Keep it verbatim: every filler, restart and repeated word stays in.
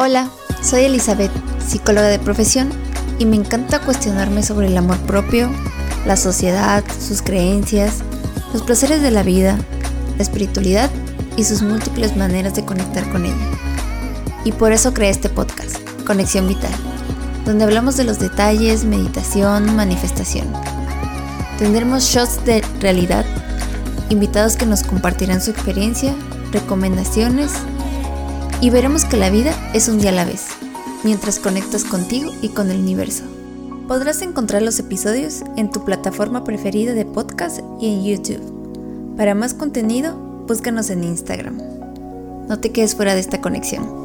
Hola, soy Elizabeth, psicóloga de profesión, y me encanta cuestionarme sobre el amor propio, la sociedad, sus creencias, los placeres de la vida, la espiritualidad y sus múltiples maneras de conectar con ella. Y por eso creé este podcast, Conexión Vital, donde hablamos de los detalles, meditación, manifestación. Tendremos shots de realidad, invitados que nos compartirán su experiencia, recomendaciones, y veremos que la vida es un día a la vez, mientras conectas contigo y con el universo. Podrás encontrar los episodios en tu plataforma preferida de podcast y en YouTube. Para más contenido, búscanos en Instagram. No te quedes fuera de esta conexión.